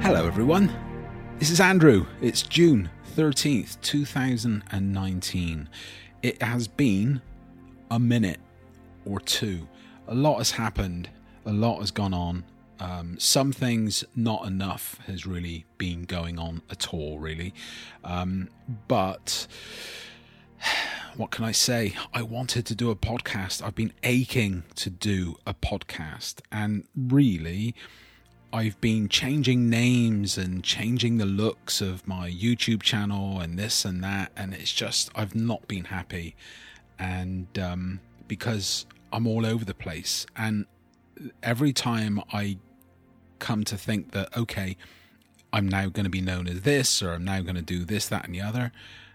Hello everyone, this is Andrew. It's June 13th, 2019. It has been a minute or two. A lot has happened, a lot has gone on. Some things, not enough has really been going on at all, really. But what can I say? I wanted to do a podcast. I've been aching to do a podcast, and really I've been changing names and changing the looks of my YouTube channel and this and that, and it's just, I've not been happy. And because I'm all over the place, and every time I come to think that, okay, I'm now going to be known as this, or I'm now going to do this, that, and the other,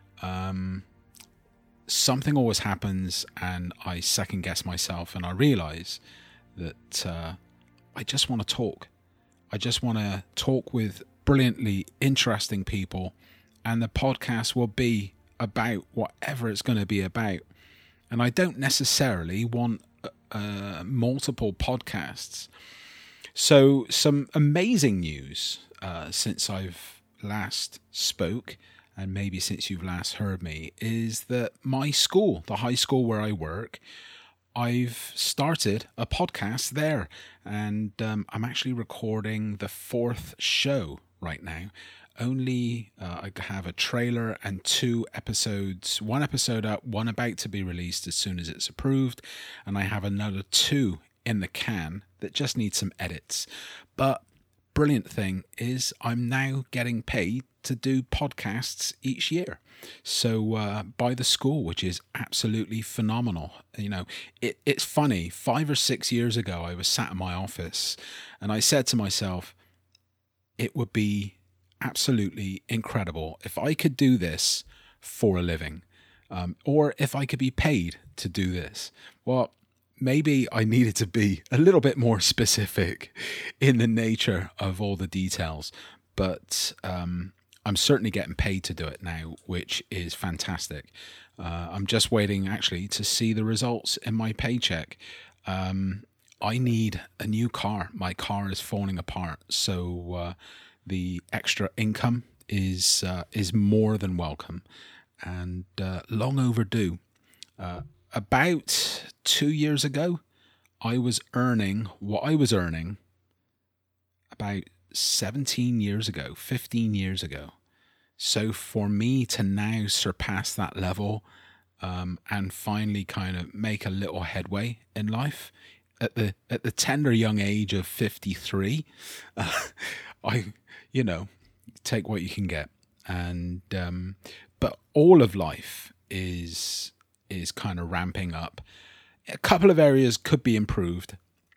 something always happens, and I second guess myself, and I realize that I just want to talk. I just want to talk with brilliantly interesting people, and the podcast will be about whatever it's going to be about. And I don't necessarily want multiple podcasts. So some amazing news since I've last spoke, and maybe since you've last heard me, is that my school, the high school where I work, I've started a podcast there, and I'm actually recording the 4th show right now. Only I have a trailer and 2 episodes, 1 episode up, 1 about to be released as soon as it's approved, and I have another 2 in the can that just need some edits. But brilliant thing is I'm now getting paid to do podcasts each year. So by the school, which is absolutely phenomenal. You know, it's funny. 5 or 6 years ago, I was sat in my office and I said to myself, it would be absolutely incredible if I could do this for a living, or if I could be paid to do this. Well, maybe I needed to be a little bit more specific in the nature of all the details, but I'm certainly getting paid to do it now, which is fantastic. I'm just waiting actually to see the results in my paycheck. I need a new car. My car is falling apart, so the extra income is more than welcome, and long overdue. About 2 years ago, I was earning what I was earning about 17 years ago, 15 years ago. So for me to now surpass that level and finally kind of make a little headway in life at the tender young age of 53, I take what you can get. And but all of life is kind of ramping up. A couple of areas could be improved.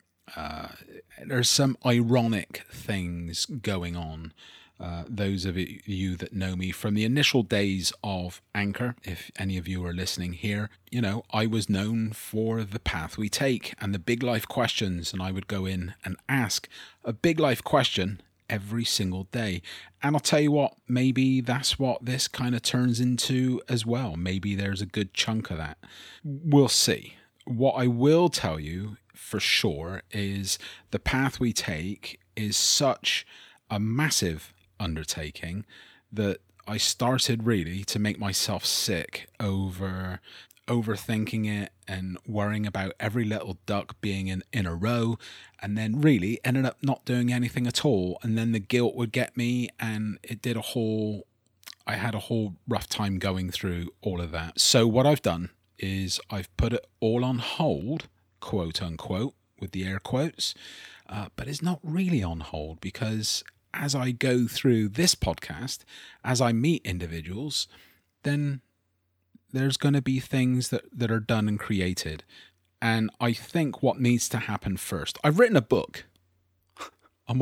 There's some ironic things going on. Those of you that know me from the initial days of Anchor, if any of you are listening here, you know, I was known for the path we take and the big life questions, and I would go in and ask a big life question every single day. And I'll tell you what, maybe that's what this kind of turns into as well. Maybe there's a good chunk of that. We'll see. What I will tell you for sure is the path we take is such a massive undertaking that I started really to make myself sick over overthinking it and worrying about every little duck being in a row, and then really ended up not doing anything at all, and then the guilt would get me, and I had a whole rough time going through all of that. So what I've done is I've put it all on hold, quote unquote, with the air quotes, but it's not really on hold, because as I go through this podcast, as I meet individuals, then there's going to be things that are done and created. And I think what needs to happen first, I've written a book. I'm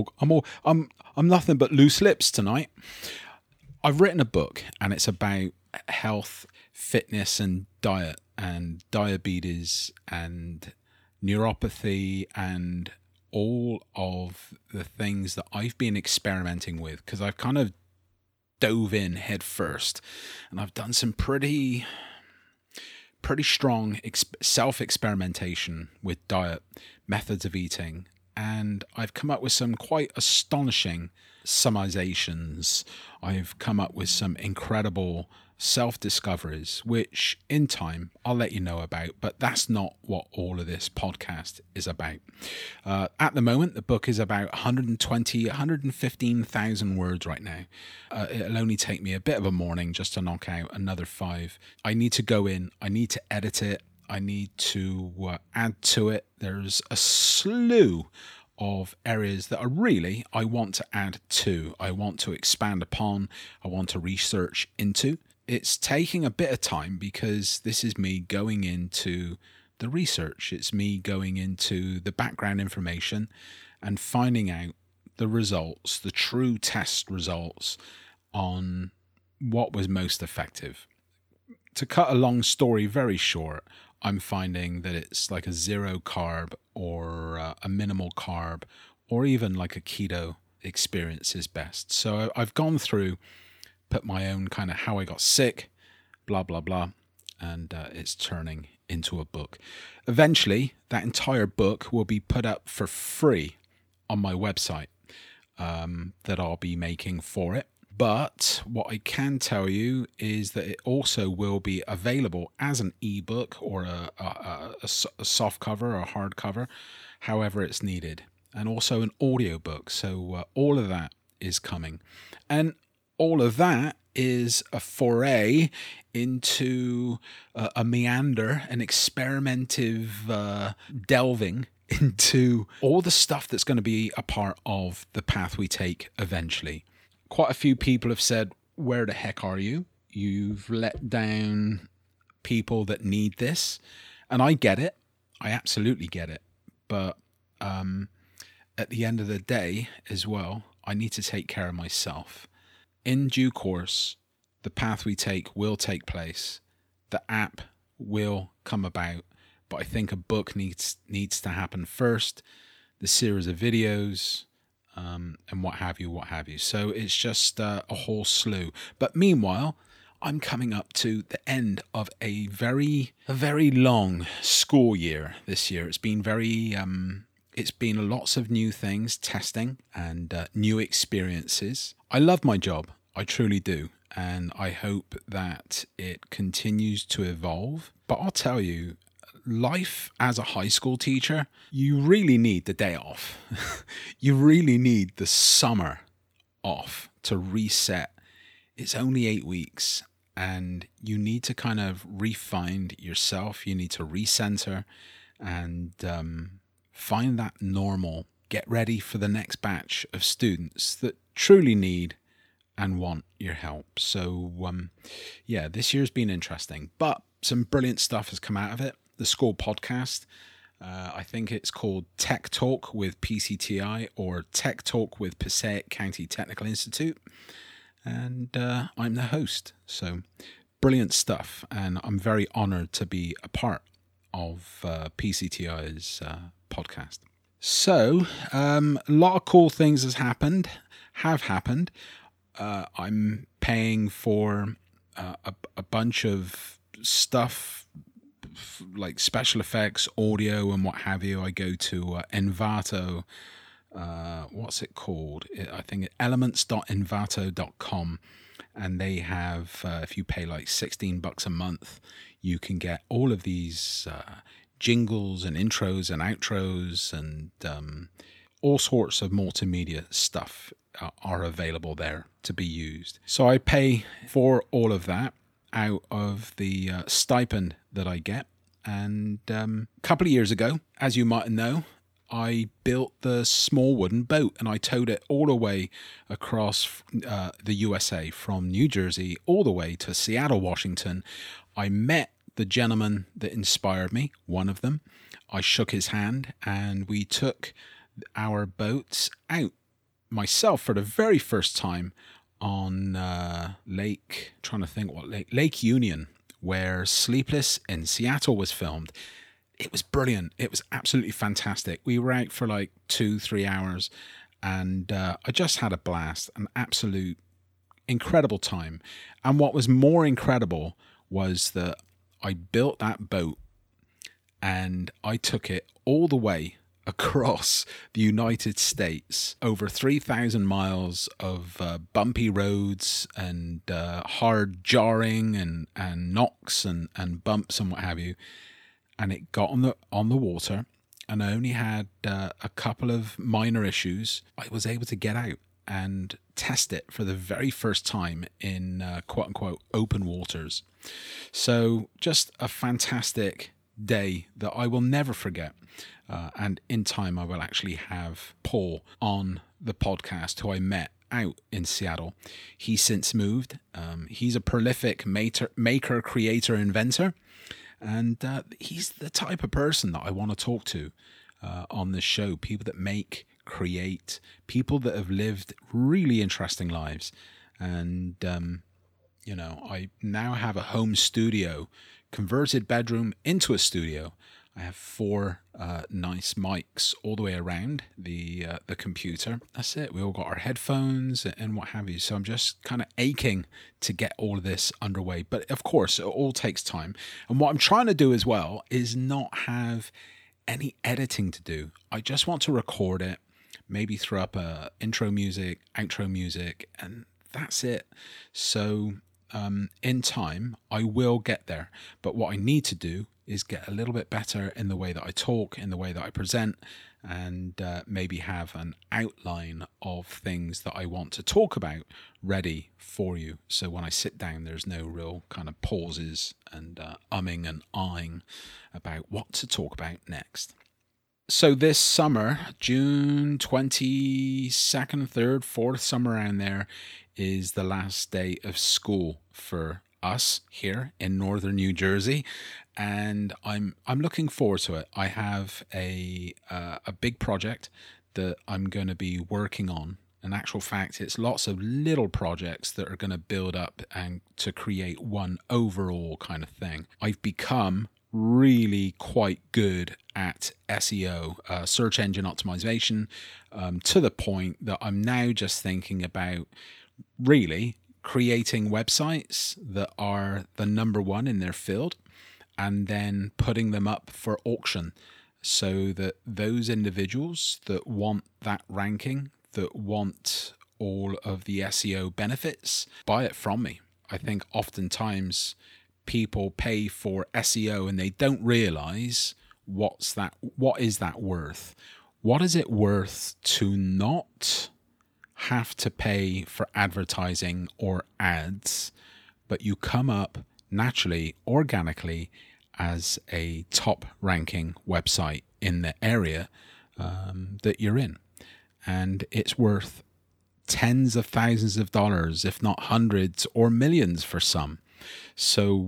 nothing but loose lips tonight. I've written a book, and it's about health, fitness, and diet, and diabetes, and neuropathy, and all of the things that I've been experimenting with, because I've kind of dove in head first, and I've done some pretty strong self-experimentation with diet, methods of eating, and I've come up with some quite astonishing summizations. I've come up with some incredible self-discoveries, which in time I'll let you know about, but that's not what all of this podcast is about. At the moment, the book is about 115,000 words right now. It'll only take me a bit of a morning just to knock out another 5. I need to go in, I need to edit it, I need to add to it. There's a slew of areas that I want to add to, I want to expand upon, I want to research into. It's taking a bit of time because this is me going into the research. It's me going into the background information and finding out the results, the true test results on what was most effective. To cut a long story very short, I'm finding that it's like a 0 carb or a minimal carb or even like a keto experience is best. So I've gone through, put my own kind of how I got sick, blah, blah, blah, and it's turning into a book. Eventually, that entire book will be put up for free on my website that I'll be making for it. But what I can tell you is that it also will be available as an ebook or a soft cover or a hard cover, however it's needed, and also an audiobook. So all of that is coming. And all of that is a foray into a meander, an experimentative delving into all the stuff that's going to be a part of the path we take eventually. Quite a few people have said, where the heck are you? You've let down people that need this. And I get it. I absolutely get it. But at the end of the day as well, I need to take care of myself. In due course, the path we take will take place. The app will come about. But I think a book needs to happen first. The series of videos, and what have you. So it's just a whole slew. But meanwhile, I'm coming up to the end of a very long school year this year. It's been it's been lots of new things, testing and new experiences. I love my job. I truly do. And I hope that it continues to evolve. But I'll tell you, life as a high school teacher, you really need the day off. You really need the summer off to reset. It's only 8 weeks and you need to kind of re-find yourself. You need to recenter and find that normal. Get ready for the next batch of students that truly need and want your help. So this year's been interesting, but some brilliant stuff has come out of it. The school podcast, I think it's called Tech Talk with PCTI or Tech Talk with Passaic County Technical Institute. And I'm the host. So brilliant stuff. And I'm very honored to be a part of PCTI's podcast. So a lot of cool things have happened. I'm paying for a bunch of stuff like special effects, audio and what have you. I go to Envato, what's it called? I think elements.envato.com, and they have, if you pay like $16 a month, you can get all of these jingles and intros and outros and all sorts of multimedia stuff are available there to be used. So I pay for all of that out of the stipend that I get. And a couple of years ago, as you might know, I built the small wooden boat and I towed it all the way across the USA from New Jersey all the way to Seattle, Washington. I met the gentleman that inspired me, one of them. I shook his hand and we took our boats out, myself for the very first time, on Lake Union, where Sleepless in Seattle was filmed. It was brilliant. It was absolutely fantastic. We were out for like 2-3 hours and I just had a blast, an absolute incredible time. And what was more incredible was that I built that boat and I took it all the way across the United States, over 3,000 miles of bumpy roads and hard jarring and knocks and bumps and what have you. And it got on the water, and I only had a couple of minor issues. I was able to get out and test it for the very first time in quote unquote open waters. So just a fantastic day that I will never forget. And in time, I will actually have Paul on the podcast, who I met out in Seattle. He's since moved. He's a prolific maker, creator, inventor. And he's the type of person that I want to talk to on this show. People that make, create, people that have lived really interesting lives. And, I now have a home studio, converted bedroom into a studio. I have 4 nice mics all the way around the computer. That's it. We all got our headphones and what have you. So I'm just kind of aching to get all of this underway. But of course, it all takes time. And what I'm trying to do as well is not have any editing to do. I just want to record it, maybe throw up a intro music, outro music, and that's it. So in time, I will get there. But what I need to do is get a little bit better in the way that I talk, in the way that I present, and maybe have an outline of things that I want to talk about ready for you. So when I sit down, there's no real kind of pauses and umming and ahhing about what to talk about next. So this summer, June 22nd, 3rd, 4th, somewhere around there, is the last day of school for us here in northern New Jersey, and I'm looking forward to it. I have a big project that I'm going to be working on. In actual fact, it's lots of little projects that are going to build up and to create one overall kind of thing. I've become really quite good at SEO, search engine optimization, to the point that I'm now just thinking about really creating websites that are the number one in their field and then putting them up for auction so that those individuals that want that ranking, that want all of the SEO benefits, buy it from me. I think oftentimes people pay for SEO and they don't realize what is that worth? What is it worth to not have to pay for advertising or ads, but you come up naturally, organically, as a top ranking website in the area that you're in. And it's worth tens of thousands of dollars, if not hundreds or millions for some. So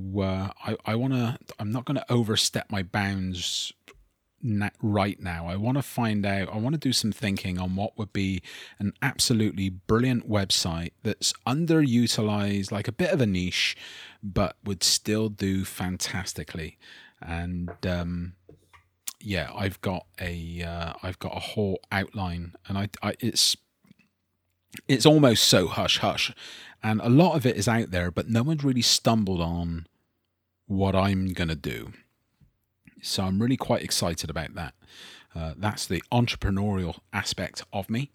I'm not going to overstep my bounds right now. I want to do some thinking on what would be an absolutely brilliant website that's underutilized, like a bit of a niche, but would still do fantastically. And I've got a whole outline, and it's almost so hush hush, and a lot of it is out there, but no one's really stumbled on what I'm gonna do. So I'm really quite excited about that. That's the entrepreneurial aspect of me.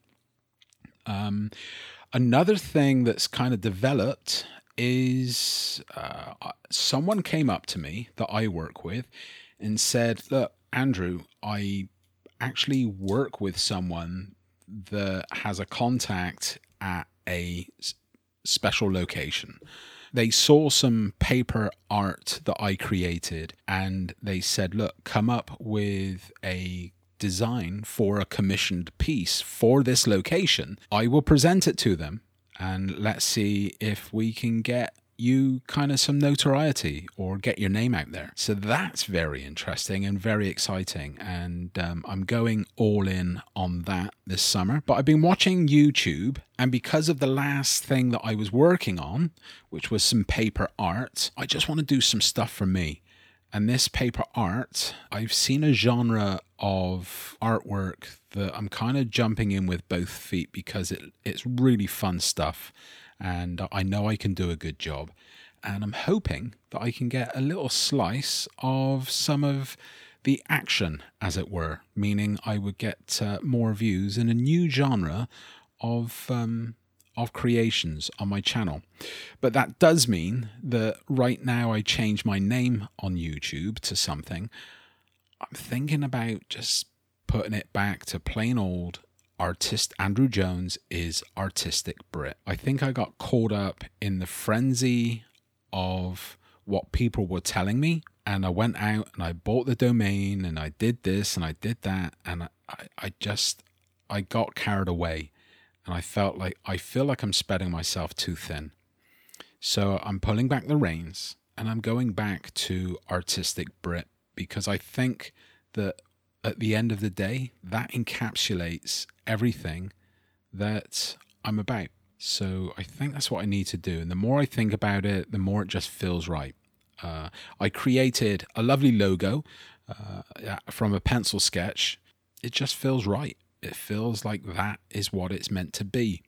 Another thing that's kind of developed is someone came up to me that I work with and said, "Look, Andrew, I actually work with someone that has a contact at a special location." They saw some paper art that I created and they said, "Look, come up with a design for a commissioned piece for this location. I will present it to them and let's see if we can get you kind of some notoriety or get your name out there." So that's very interesting and very exciting. And I'm going all in on that this summer. But I've been watching YouTube, and because of the last thing that I was working on, which was some paper art, I just want to do some stuff for me. And this paper art, I've seen a genre of artwork that I'm kind of jumping in with both feet because it's really fun stuff. And I know I can do a good job. And I'm hoping that I can get a little slice of some of the action, as it were, meaning I would get more views in a new genre of creations on my channel. But that does mean that right now I change my name on YouTube to something. I'm thinking about just putting it back to plain old Andrew Jones is Artistic Brit. I think I got caught up in the frenzy of what people were telling me, and I went out and I bought the domain and I did this and I did that, and I got carried away, and I feel like I'm spreading myself too thin. So I'm pulling back the reins and I'm going back to Artistic Brit, because I think that at the end of the day, that encapsulates everything that I'm about. So I think that's what I need to do. And the more I think about it, the more it just feels right. I created a lovely logo from a pencil sketch. It just feels right. It feels like that is what it's meant to be.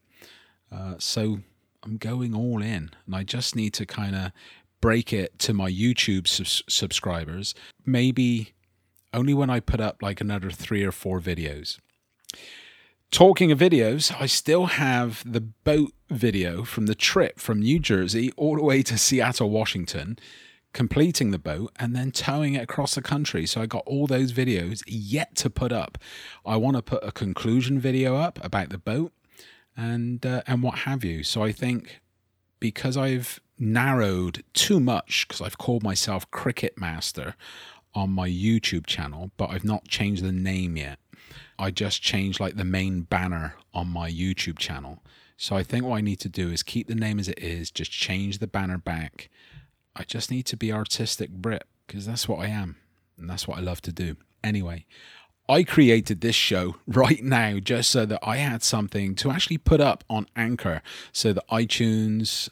So I'm going all in, and I just need to kind of break it to my YouTube subscribers, maybe only when I put up like another 3 or 4 videos. Talking of videos, I still have the boat video from the trip from New Jersey all the way to Seattle, Washington, completing the boat and then towing it across the country. So I got all those videos yet to put up. I want to put a conclusion video up about the boat and what have you. So I think because I've narrowed too much, because I've called myself Cricket Master on my YouTube channel, but I've not changed the name yet. I just changed like the main banner on my YouTube channel. So I think what I need to do is keep the name as it is, just change the banner back. I just need to be Artistic Brit, because that's what I am, and that's what I love to do. Anyway, I created this show right now just so that I had something to actually put up on Anchor, so that iTunes,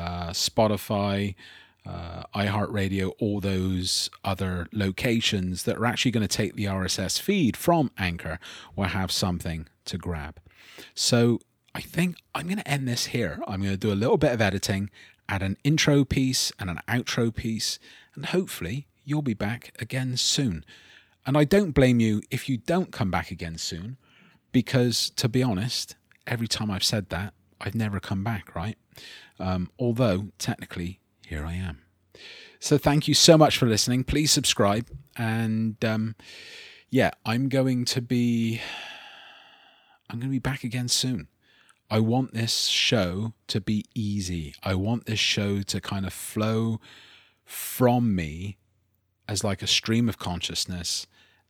Spotify, iHeartRadio, all those other locations that are actually going to take the RSS feed from Anchor will have something to grab. So I think I'm going to end this here. I'm going to do a little bit of editing, add an intro piece and an outro piece, and hopefully you'll be back again soon. And I don't blame you if you don't come back again soon, because to be honest, every time I've said that, I've never come back, right? Although technically, here I am. So thank you so much for listening. Please subscribe. And I'm going to be back again soon. I want this show to be easy. I want this show to kind of flow from me as like a stream of consciousness,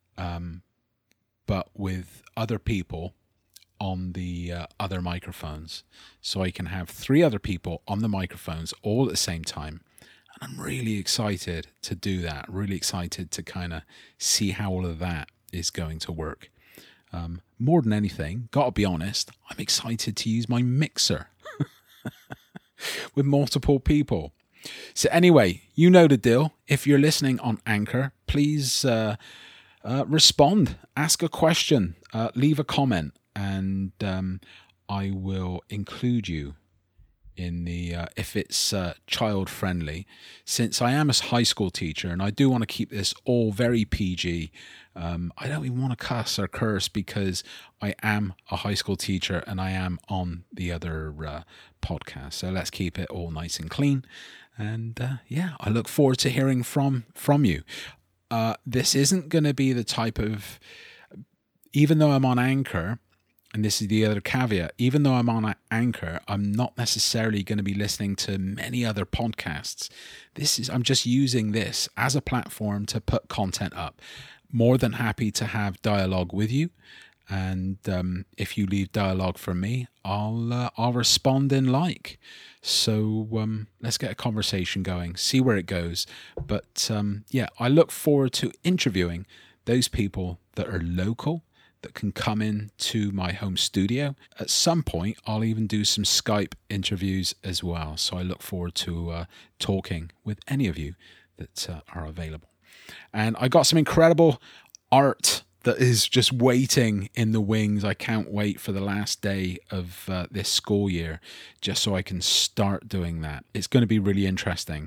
but with other people on the other microphones. So I can have 3 other people on the microphones all at the same time. And I'm really excited to do that. Really excited to kind of see how all of that is going to work. More than anything, gotta be honest, I'm excited to use my mixer with multiple people. So anyway, you know the deal. If you're listening on Anchor, please respond, ask a question, leave a comment, and I will include you in the if it's child friendly, since I am a high school teacher and I do want to keep this all very PG. I don't even want to cuss or curse because I am a high school teacher and I am on the other podcast. So let's keep it all nice and clean. And I look forward to hearing from you. This isn't going to be the type of, even though I'm on Anchor, and this is the other caveat, even though I'm on Anchor, I'm not necessarily going to be listening to many other podcasts. I'm just using this as a platform to put content up. More than happy to have dialogue with you. And if you leave dialogue for me, I'll respond in like. So let's get a conversation going, see where it goes. But I look forward to interviewing those people that are local, that can come in to my home studio. At some point, I'll even do some Skype interviews as well. So I look forward to talking with any of you that are available. And I got some incredible art that is just waiting in the wings. I can't wait for the last day of this school year just so I can start doing that. It's going to be really interesting.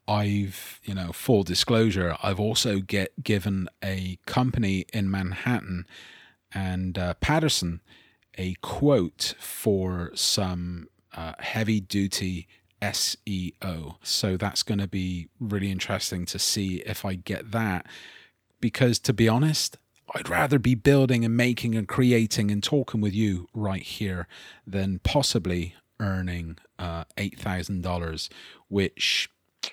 I've, full disclosure, I've also given a company in Manhattan and Patterson a quote for some heavy duty SEO. So that's going to be really interesting to see if I get that, because to be honest, I'd rather be building and making and creating and talking with you right here than possibly earning $8,000, which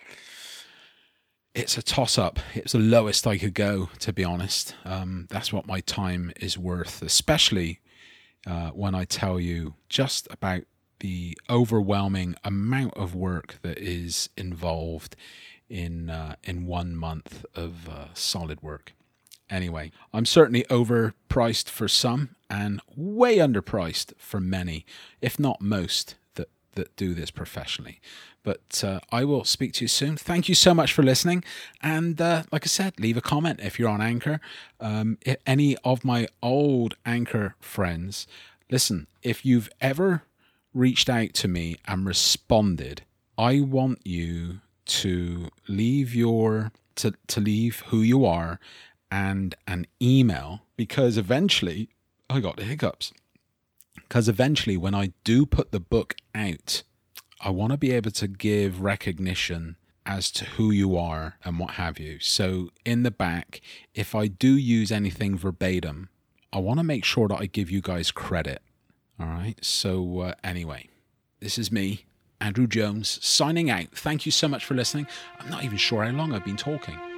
it's a toss-up. It's the lowest I could go, to be honest. That's what my time is worth, especially when I tell you just about the overwhelming amount of work that is involved in 1 month of solid work. Anyway, I'm certainly overpriced for some and way underpriced for many, if not most, that do this professionally. But I will speak to you soon. Thank you so much for listening. And like I said, leave a comment if you're on Anchor. If any of my old Anchor friends, listen, if you've ever reached out to me and responded, I want you to leave leave who you are and an email, because eventually I got the hiccups. Because eventually when I do put the book out, I want to be able to give recognition as to who you are and what have you. So in the back, if I do use anything verbatim, I want to make sure that I give you guys credit. All right. So anyway, this is me, Andrew Jones, signing out. Thank you so much for listening. I'm not even sure how long I've been talking.